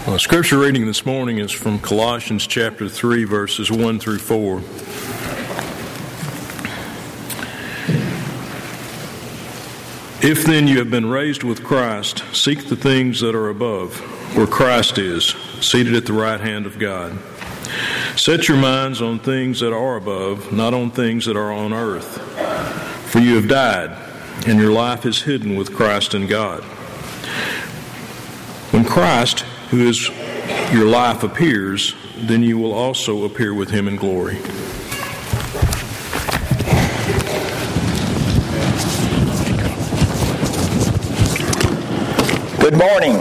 Scripture reading this morning is from Colossians chapter 3, verses 1 through 4. If then you have been raised with Christ, seek the things that are above, where Christ is, seated at the right hand of God. Set your minds on things that are above, not on things that are on earth. For you have died, and your life is hidden with Christ in God. When Christ, who is your life, appears, then you will also appear with him in glory. Good morning.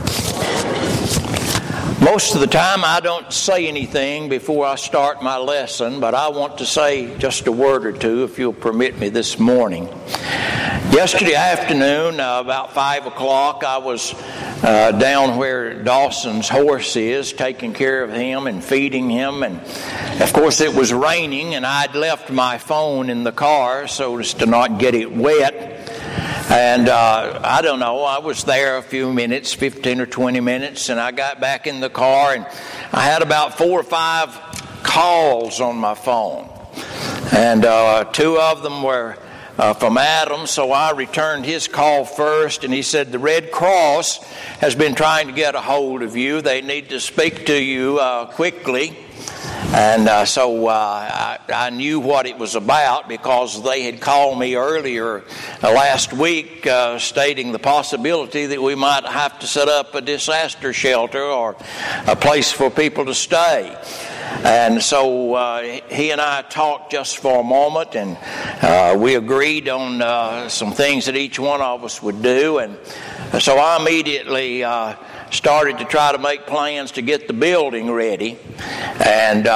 Most of the time I don't say anything before I start my lesson, but I want to say just a word or two, if you'll permit me, this morning. Yesterday afternoon, about 5 o'clock, I was down where Dawson's horse is, taking care of him and feeding him. And, of course, it was raining, and I'd left my phone in the car so as to not get it wet. And I don't know, I was there a few minutes, 15 or 20 minutes, and I got back in the car, and I had about 4 or 5 calls on my phone. And 2 of them were from Adam, so I returned his call first, and he said, the Red Cross has been trying to get a hold of you. They need to speak to you quickly. And so I knew what it was about because they had called me earlier last week stating the possibility that we might have to set up a disaster shelter or a place for people to stay. And so he and I talked just for a moment, and we agreed on some things that each one of us would do. And so I immediately started to try to make plans to get the building ready. And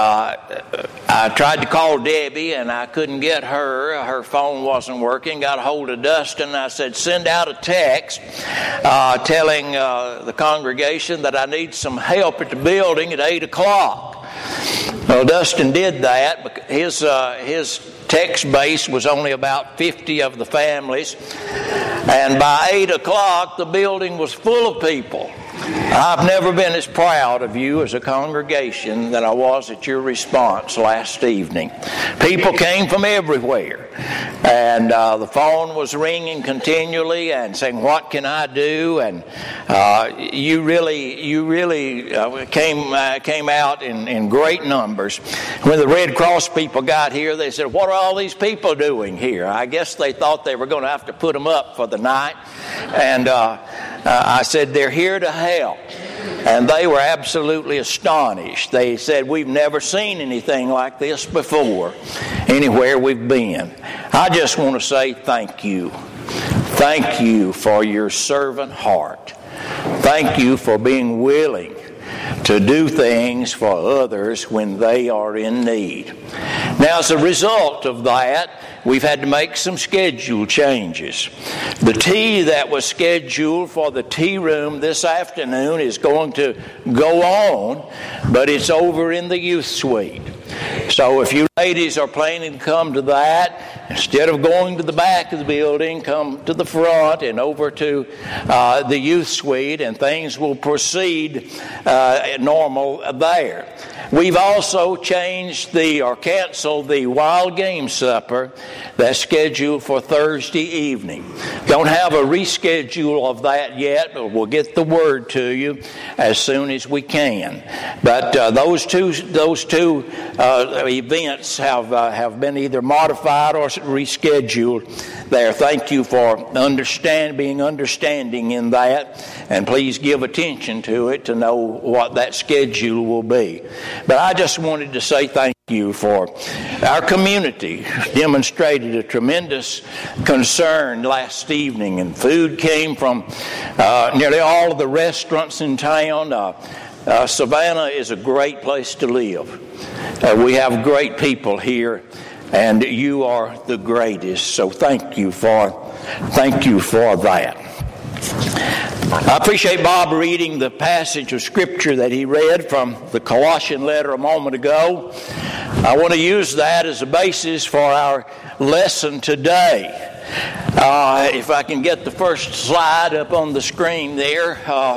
I tried to call Debbie, and I couldn't get her. Her phone wasn't working. Got a hold of Dustin. I said, send out a text telling the congregation that I need some help at the building at 8 o'clock. Well, Dustin did that, but his text base was only about 50 of the families. And by 8 o'clock, the building was full of people. I've never been as proud of you as a congregation than I was at your response last evening. People came from everywhere, and the phone was ringing continually and saying, what can I do? And you really came out in great numbers. When the Red Cross people got here, they said, what are all these people doing here? I guess they thought they were going to have to put them up for the night. And I said, they're here to help. And they were absolutely astonished. They said, we've never seen anything like this before anywhere we've been. I just want to say thank you. Thank you for your servant heart. Thank you for being willing to do things for others when they are in need. Now, as a result of that, we've had to make some schedule changes. The tea that was scheduled for the tea room this afternoon is going to go on, but it's over in the youth suite. So if you ladies are planning to come to that, instead of going to the back of the building, come to the front and over to the youth suite, and things will proceed normal there. We've also changed canceled the wild game supper that's scheduled for Thursday evening. Don't have a reschedule of that yet, but we'll get the word to you as soon as we can. But those two events have been either modified or rescheduled there. Thank you for being understanding in that, and please give attention to it to know what that schedule will be. But I just wanted to say thank you for our community demonstrated a tremendous concern last evening, and food came from nearly all of the restaurants in town. Savannah is a great place to live. We have great people here, and you are the greatest. So thank you for that. I appreciate Bob reading the passage of Scripture that he read from the Colossian letter a moment ago. I want to use that as a basis for our lesson today. If I can get the first slide up on the screen there.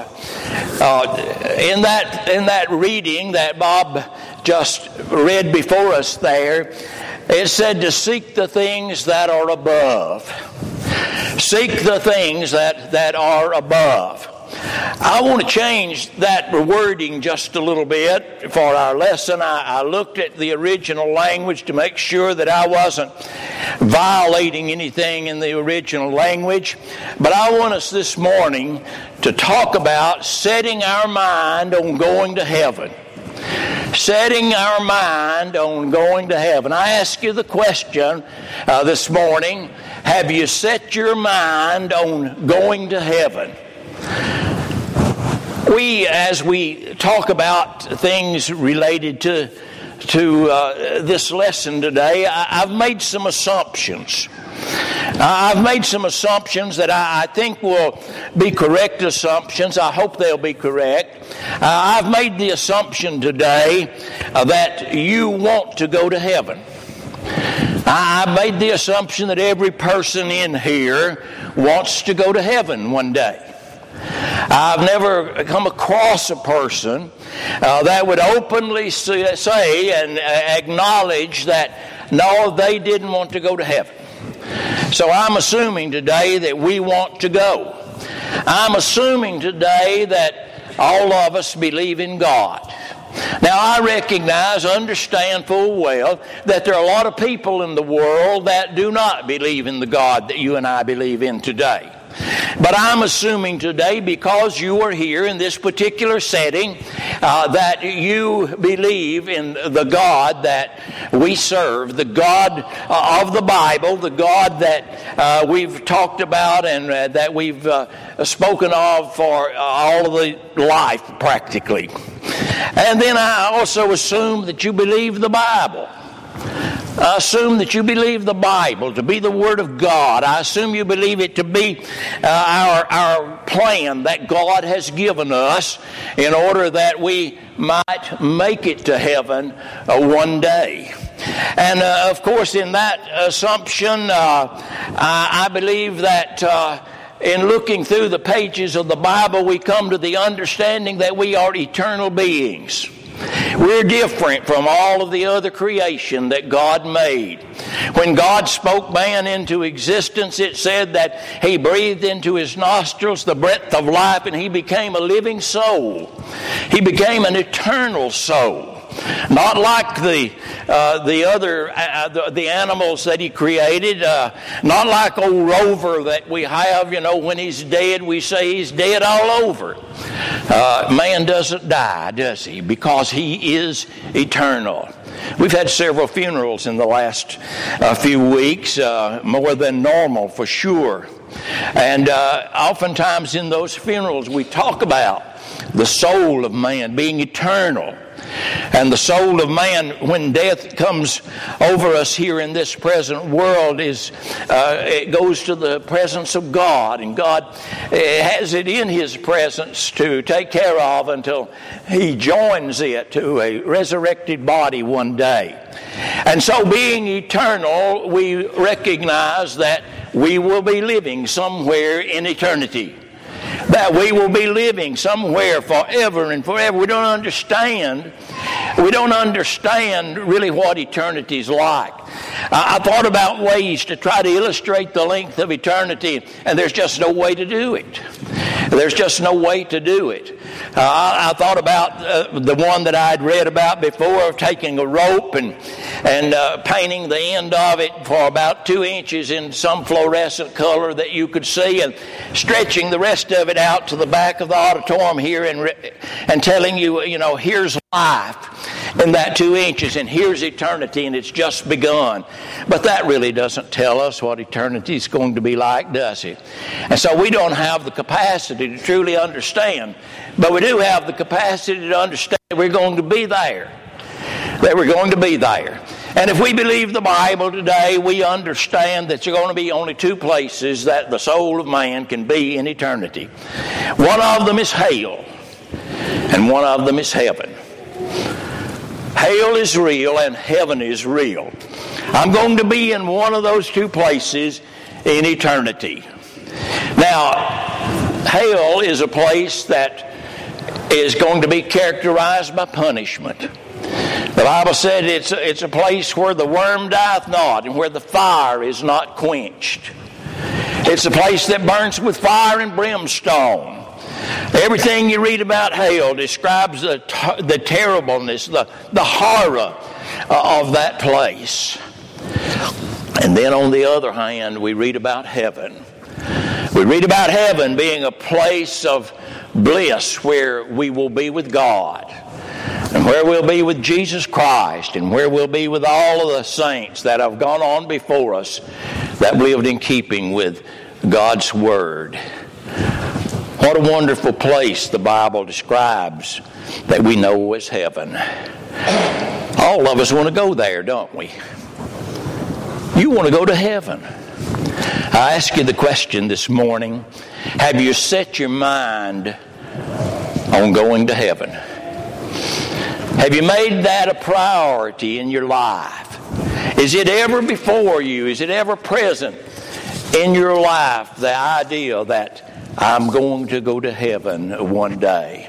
In that reading that Bob just read before us there, it said to seek the things that are above. Seek the things that are above. I want to change that wording just a little bit for our lesson. I looked at the original language to make sure that I wasn't violating anything in the original language. But I want us this morning to talk about setting our mind on going to heaven. Setting our mind on going to heaven. I ask you the question this morning, have you set your mind on going to heaven? As we talk about things related to this lesson today, I've made some assumptions. I've made some assumptions that I think will be correct assumptions. I hope they'll be correct. I've made the assumption today that you want to go to heaven. I made the assumption that every person in here wants to go to heaven one day. I've never come across a person that would openly say and acknowledge that, no, they didn't want to go to heaven. So I'm assuming today that we want to go. I'm assuming today that all of us believe in God. Now, I recognize, understand full well that there are a lot of people in the world that do not believe in the God that you and I believe in today. But I'm assuming today, because you are here in this particular setting, that you believe in the God that we serve, the God of the Bible, the God that we've talked about and that we've spoken of for all of the life, practically. And then I also assume that you believe the Bible. I assume that you believe the Bible to be the Word of God. I assume you believe it to be our plan that God has given us in order that we might make it to heaven one day. And of course, in that assumption, I believe that in looking through the pages of the Bible, we come to the understanding that we are eternal beings. We're different from all of the other creation that God made. When God spoke man into existence, it said that He breathed into his nostrils the breath of life, and he became a living soul. He became an eternal soul. Not like the animals that He created, not like old Rover that we have. When he's dead, we say he's dead all over. Man doesn't die, does he? Because he is eternal. We've had several funerals in the last few weeks, more than normal for sure. And oftentimes in those funerals we talk about the soul of man being eternal. And the soul of man, when death comes over us here in this present world, it goes to the presence of God. And God has it in His presence to take care of until He joins it to a resurrected body one day. And so being eternal, we recognize that we will be living somewhere in eternity. That we will be living somewhere forever and forever. We don't understand really what eternity is like. I thought about ways to try to illustrate the length of eternity, and there's just no way to do it. There's just no way to do it. I thought about the one that I'd read about before, of taking a rope and painting the end of it for about 2 inches in some fluorescent color that you could see, and stretching the rest of it out to the back of the auditorium here and telling you, here's life in that 2 inches, and here's eternity, and it's just begun. But that really doesn't tell us what eternity is going to be like, does it? And so we don't have the capacity to truly understand, but we do have the capacity to understand that we're going to be there. That we're going to be there. And if we believe the Bible today, we understand that there's going to be only 2 places that the soul of man can be in eternity. One of them is hell, and one of them is heaven. Hell is real and heaven is real. I'm going to be in one of those 2 places in eternity. Now, hell is a place that is going to be characterized by punishment. The Bible said it's a place where the worm dieth not and where the fire is not quenched. It's a place that burns with fire and brimstone. Everything you read about hell describes the terribleness, the horror of that place. And then on the other hand, we read about heaven. We read about heaven being a place of bliss where we will be with God, and where we'll be with Jesus Christ, and where we'll be with all of the saints that have gone on before us that lived in keeping with God's Word. What a wonderful place the Bible describes that we know as heaven. All of us want to go there, don't we? You want to go to heaven. I ask you the question this morning, have you set your mind on going to heaven? Have you made that a priority in your life? Is it ever before you? Is it ever present in your life, the idea that I'm going to go to heaven one day?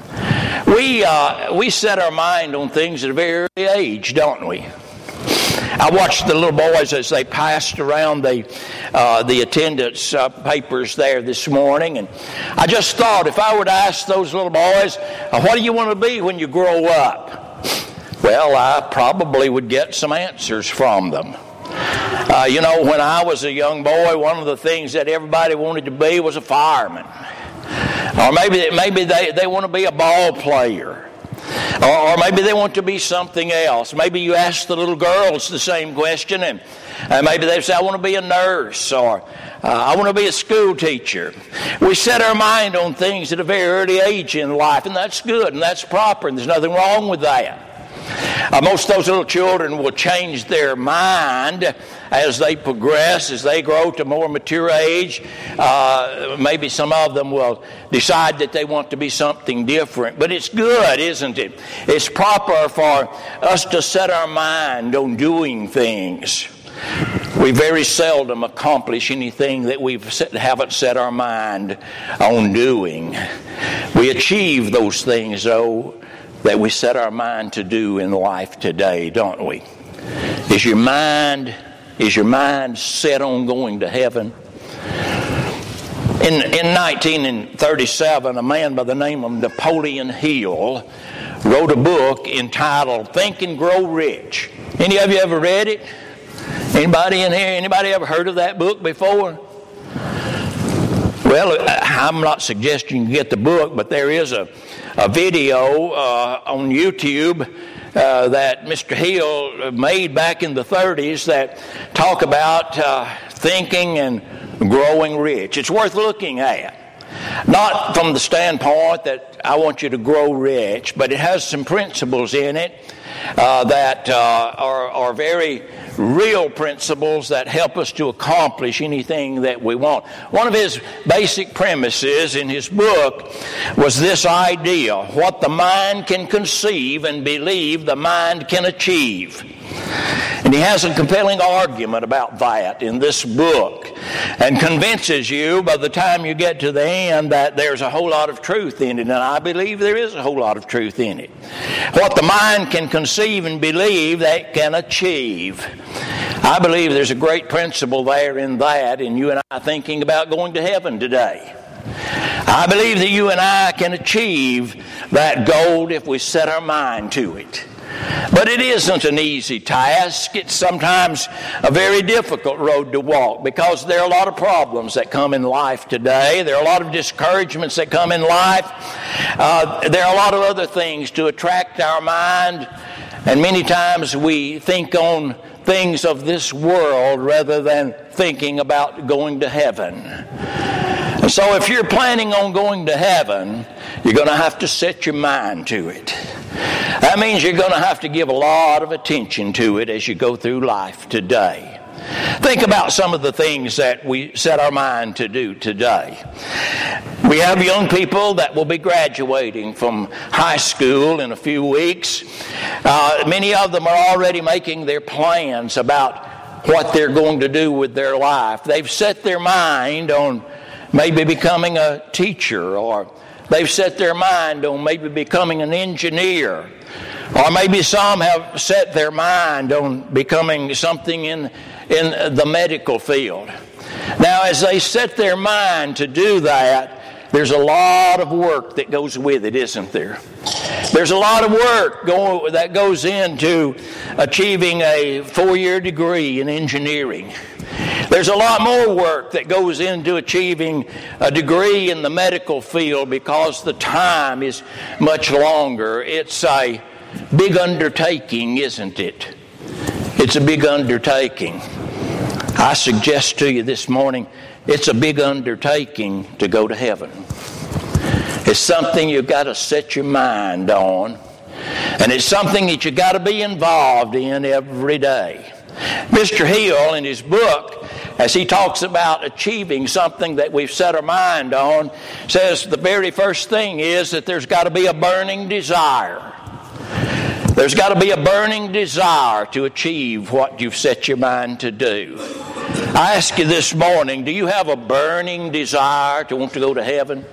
We set our mind on things at a very early age, don't we? I watched the little boys as they passed around the attendance papers there this morning, and I just thought, if I were to ask those little boys, what do you want to be when you grow up? Well, I probably would get some answers from them. When I was a young boy, one of the things that everybody wanted to be was a fireman. Or maybe they want to be a ball player. Or maybe they want to be something else. Maybe you ask the little girls the same question, and maybe they say, I want to be a nurse, or I want to be a school teacher. We set our mind on things at a very early age in life, and that's good, and that's proper, and there's nothing wrong with that. Most of those little children will change their mind as they progress, as they grow to more mature age. Maybe some of them will decide that they want to be something different. But it's good, isn't it? It's proper for us to set our mind on doing things. We very seldom accomplish anything that we haven't set our mind on doing. We achieve those things, though, that we set our mind to do in life today, don't we? Is your mind set on going to heaven? In 1937, a man by the name of Napoleon Hill wrote a book entitled Think and Grow Rich. Any of you ever read it? Anybody in here? Anybody ever heard of that book before? Well, I'm not suggesting you get the book, but there is a video on YouTube that Mr. Hill made back in the 30s that talk about thinking and growing rich. It's worth looking at. Not from the standpoint that I want you to grow rich, but it has some principles in it that are very real principles that help us to accomplish anything that we want. One of his basic premises in his book was this idea: what the mind can conceive and believe, the mind can achieve. And he has a compelling argument about that in this book, and convinces you by the time you get to the end that there's a whole lot of truth in it, and I believe there is a whole lot of truth in it. What the mind can conceive and believe, that can achieve. I believe there's a great principle there in that, in you and I thinking about going to heaven today. I believe that you and I can achieve that goal if we set our mind to it. But it isn't an easy task. It's sometimes a very difficult road to walk, because there are a lot of problems that come in life today. There are a lot of discouragements that come in life. There are a lot of other things to attract our mind, and many times we think on things of this world rather than thinking about going to heaven. And so if you're planning on going to heaven, you're going to have to set your mind to it. That means you're going to have to give a lot of attention to it as you go through life today. Think about some of the things that we set our mind to do today. We have young people that will be graduating from high school in a few weeks. Many of them are already making their plans about what they're going to do with their life. They've set their mind on maybe becoming a teacher, or they've set their mind on maybe becoming an engineer, or maybe some have set their mind on becoming something in the medical field. Now, as they set their mind to do that, there's a lot of work that goes with it, isn't there? There's a lot of work that goes into achieving a 4-year degree in engineering. There's a lot more work that goes into achieving a degree in the medical field because the time is much longer. It's a big undertaking, isn't it? It's a big undertaking. I suggest to you this morning, it's a big undertaking to go to heaven. It's something you've got to set your mind on, and it's something that you've got to be involved in every day. Mr. Hill, in his book, as he talks about achieving something that we've set our mind on, says the very first thing is that there's got to be a burning desire. There's got to be a burning desire to achieve what you've set your mind to do. I ask you this morning, do you have a burning desire to want to go to heaven?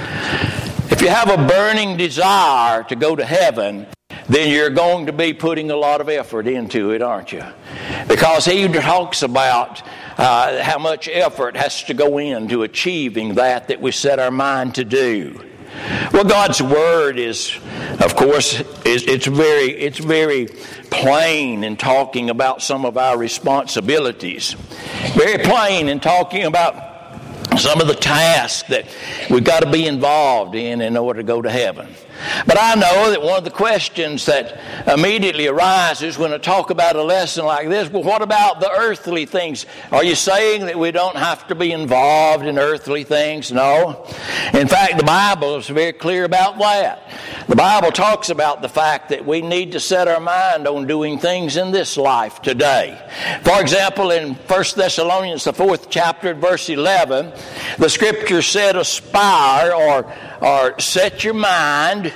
If you have a burning desire to go to heaven, then you're going to be putting a lot of effort into it, aren't you? Because he talks about how much effort has to go into achieving that we set our mind to do. Well, God's Word is, of course, it's very plain in talking about some of our responsibilities. Very plain in talking about some of the tasks that we've got to be involved in order to go to heaven. But I know that one of the questions that immediately arises when I talk about a lesson like this, well, what about the earthly things? Are you saying that we don't have to be involved in earthly things? No. In fact, the Bible is very clear about that. The Bible talks about the fact that we need to set our mind on doing things in this life today. For example, in 1 Thessalonians, the 4th chapter, verse 11, the Scripture said, aspire or set your mind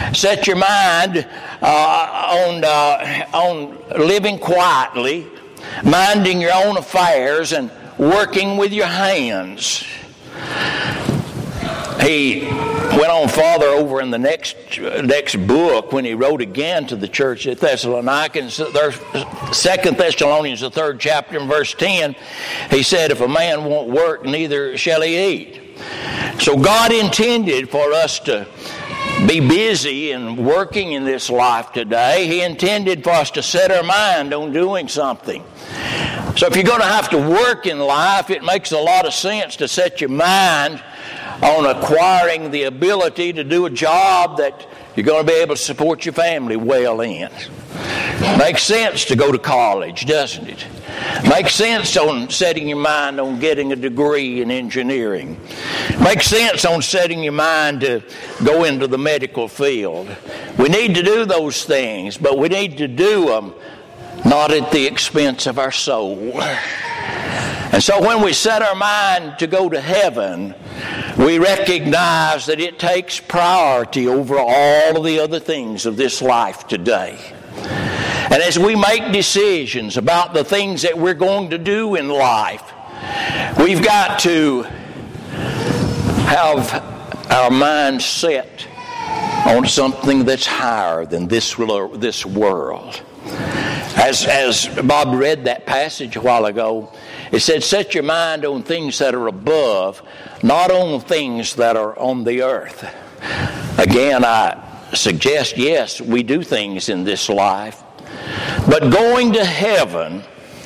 on living quietly, minding your own affairs, and working with your hands. He went on farther over in the next book when he wrote again to the church at Thessalonica. 2 Thessalonians, the 3rd chapter, and verse 10, he said, if a man won't work, neither shall he eat. So God intended for us to be busy and working in this life today. He intended for us to set our mind on doing something. So if you're going to have to work in life, it makes a lot of sense to set your mind on acquiring the ability to do a job that you're going to be able to support your family well in. Makes sense to go to college, doesn't it? Makes sense on setting your mind on getting a degree in engineering. Makes sense on setting your mind to go into the medical field. We need to do those things, but we need to do them not at the expense of our soul. And so when we set our mind to go to heaven, we recognize that it takes priority over all of the other things of this life today. And as we make decisions about the things that we're going to do in life, we've got to have our mind set on something that's higher than this world. As Bob read that passage a while ago, it said, set your mind on things that are above, not on things that are on the earth. Again, I suggest, yes, we do things in this life, but going to heaven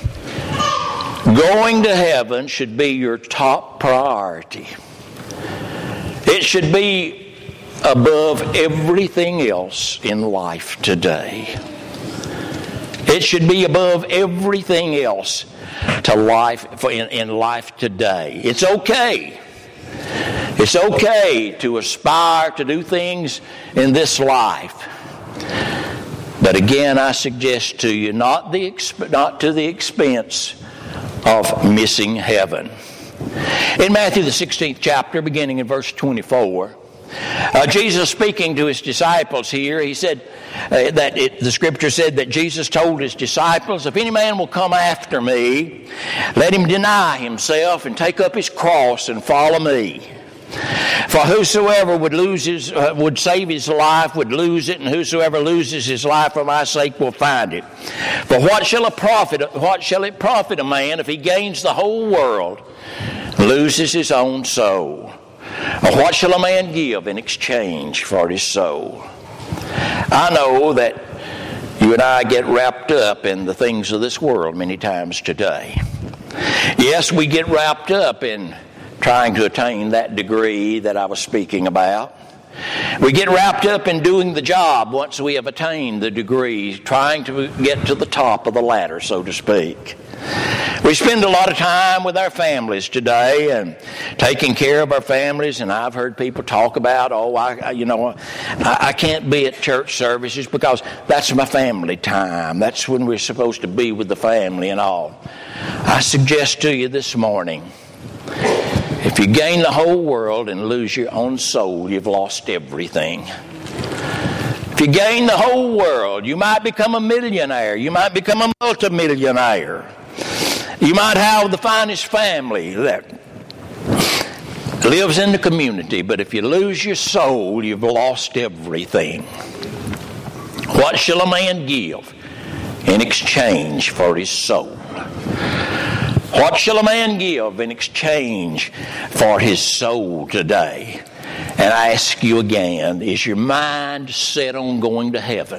should be your top priority. It should be above everything else in life today. It should be above everything else in life today. It's okay. It's okay to aspire to do things in this life. But again, I suggest to you, not to the expense of missing heaven. In Matthew the 16th chapter, beginning in verse 24, Jesus speaking to his disciples here, he said the scripture said that Jesus told his disciples, if any man will come after me, let him deny himself and take up his cross and follow me. For whosoever would save his life would lose it, and whosoever loses his life for my sake will find it. For what shall it profit a man if he gains the whole world, loses his own soul? Or what shall a man give in exchange for his soul? I know that you and I get wrapped up in the things of this world many times today. Yes, we get wrapped up in trying to attain that degree that I was speaking about. We get wrapped up in doing the job once we have attained the degree, trying to get to the top of the ladder, so to speak. We spend a lot of time with our families today and taking care of our families, and I've heard people talk about, I can't be at church services because that's my family time. That's when we're supposed to be with the family and all. I suggest to you this morning, if you gain the whole world and lose your own soul, you've lost everything. If you gain the whole world, you might become a millionaire. You might become a multimillionaire. You might have the finest family that lives in the community. But if you lose your soul, you've lost everything. What shall a man give in exchange for his soul? What shall a man give in exchange for his soul today? And I ask you again, is your mind set on going to heaven?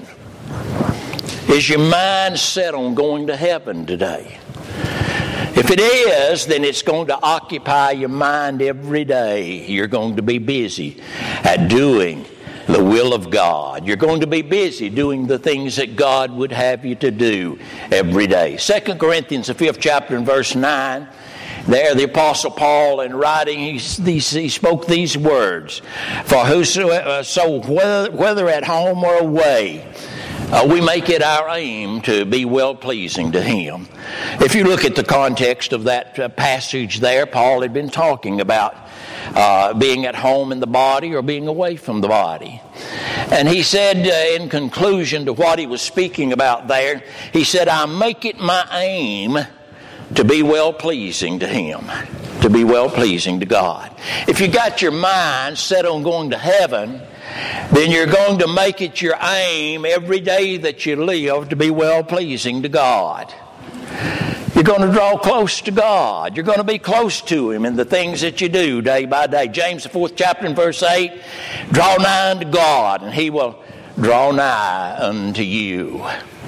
Is your mind set on going to heaven today? If it is, then it's going to occupy your mind every day. You're going to be busy at doing the will of God. You're going to be busy doing the things that God would have you to do every day. 2 Corinthians, the 5th chapter and verse 9, there the Apostle Paul in writing, he spoke these words, for whosoever, so whether at home or away, we make it our aim to be well-pleasing to Him. If you look at the context of that passage there, Paul had been talking about being at home in the body or being away from the body. And he said in conclusion to what he was speaking about there, he said, I make it my aim to be well-pleasing to Him, to be well-pleasing to God. If you got your mind set on going to heaven, then you're going to make it your aim every day that you live to be well-pleasing to God. You're going to draw close to God. You're going to be close to Him in the things that you do day by day. James, the 4th chapter and verse 8, draw nigh unto God, and He will draw nigh unto you.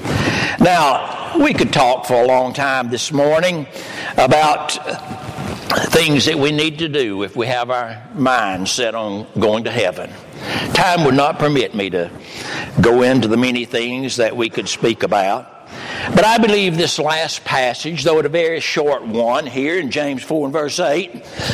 Now, we could talk for a long time this morning about things that we need to do if we have our mind set on going to heaven. Time would not permit me to go into the many things that we could speak about. But I believe this last passage, though it's a very short one here in James 4 and verse 8,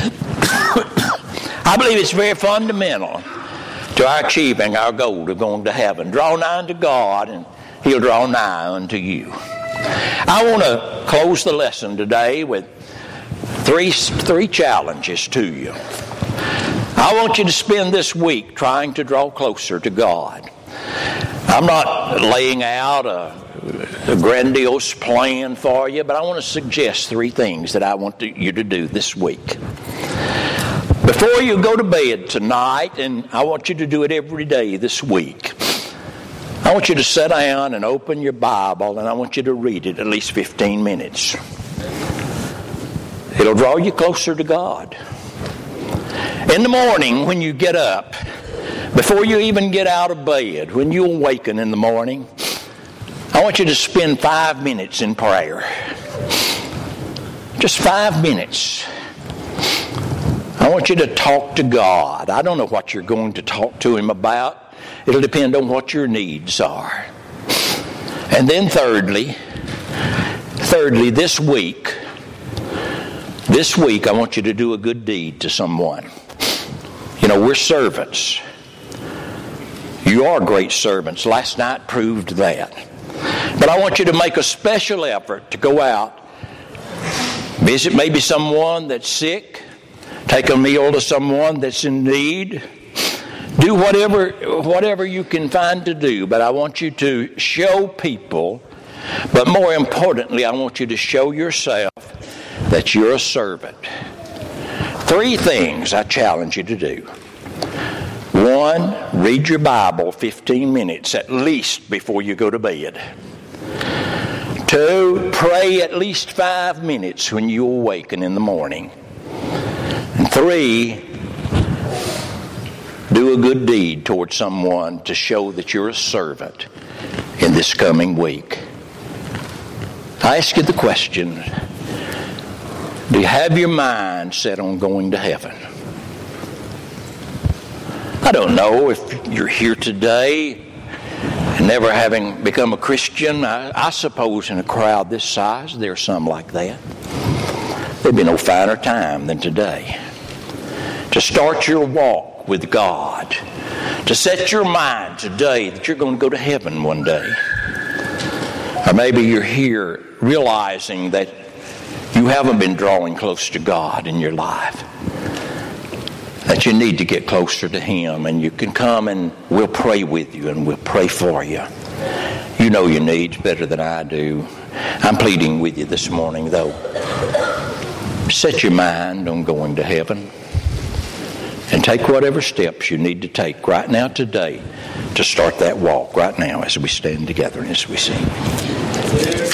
I believe it's very fundamental to our achieving our goal of going to heaven. Draw nigh unto God, and He'll draw nigh unto you. I want to close the lesson today with three challenges to you. I want you to spend this week trying to draw closer to God. I'm not laying out a grandiose plan for you, but I want to suggest 3 things that I want you to do this week. Before you go to bed tonight, and I want you to do it every day this week, I want you to sit down and open your Bible, and I want you to read it at least 15 minutes. It'll draw you closer to God. In the morning when you get up, before you even get out of bed, when you awaken in the morning, I want you to spend 5 minutes in prayer. Just 5 minutes. I want you to talk to God. I don't know what you're going to talk to Him about. It'll depend on what your needs are. And then thirdly, this week, I want you to do a good deed to someone. You know, we're servants. You are great servants. Last night proved that. But I want you to make a special effort to go out, visit maybe someone that's sick, take a meal to someone that's in need, Do whatever you can find to do, but I want you to show people, but more importantly, I want you to show yourself that you're a servant. 3 things I challenge you to do. 1, read your Bible 15 minutes at least before you go to bed. 2, pray at least 5 minutes when you awaken in the morning. And 3, do a good deed towards someone to show that you're a servant in this coming week. I ask you the question, do you have your mind set on going to heaven? I don't know if you're here today and never having become a Christian. I suppose in a crowd this size, there are some like that. There'd be no finer time than today to start your walk with God, to set your mind today that you're going to go to heaven one day. Or maybe you're here realizing that you haven't been drawing close to God in your life, that you need to get closer to Him, and you can come and we'll pray with you and we'll pray for you. You know your needs better than I do. I'm pleading with you this morning, though. Set your mind on going to heaven and take whatever steps you need to take right now today to start that walk right now as we stand together and as we sing.